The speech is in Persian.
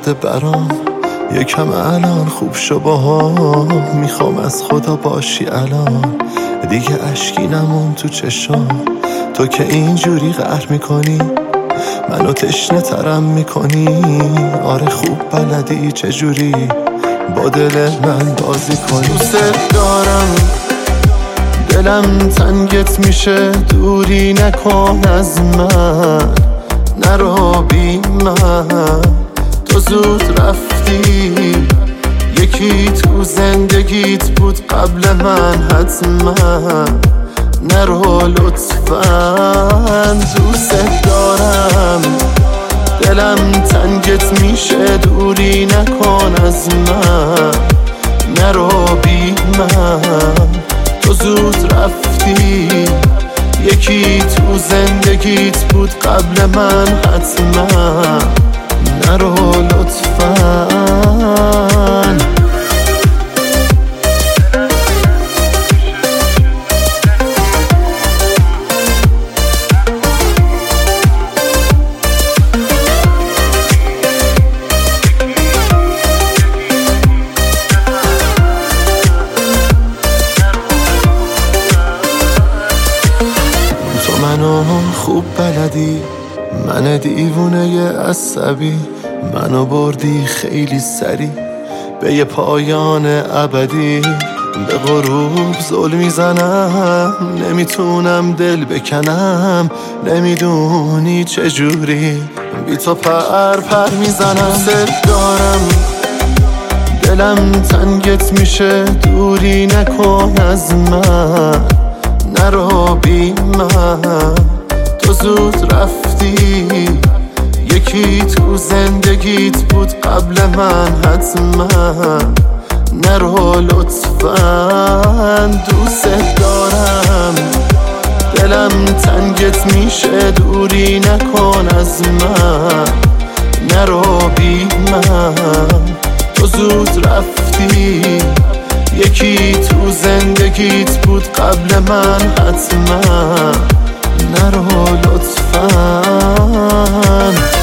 کرده برام یکم الان خوب شو باها، میخوام از خدا باشی الان، دیگه اشکی نمون تو چشام. تو که اینجوری قهر میکنی منو تشنه ترم میکنی، آره خوب بلدی چجوری با دل من بازی کنی. دوست دارم دلم تنگت میشه، دوری نکن از من، نرو بی من. تو زود رفتی، یکی تو زندگیت بود قبل من حتما، نرو لطفاً. دوست دارم دلم تنگت میشه، دوری نکن از من، نرو بی من. تو زود رفتی، یکی تو زندگیت بود قبل من حتما، نرو لطفاً. منو خوب بلدی، من دیوونه عصبی، منو بردی خیلی سری به یه پایان ابدی. به غروب زل میزنم، نمیتونم دل بکنم، نمیدونی چجوری بی تو پر میزنم. دوست دارم دلم تنگت میشه، دوری نکن از من، نرو بی من. تو زود رفتی، یکی تو زندگیت بود قبل من حتما، نرو لطفاً. دوست دارم دلم تنگت میشه، دوری نکن از من، نرو بی من. تو زود رفتی، یکی تو زندگیت بود قبل من حتما، نرو لطفاً.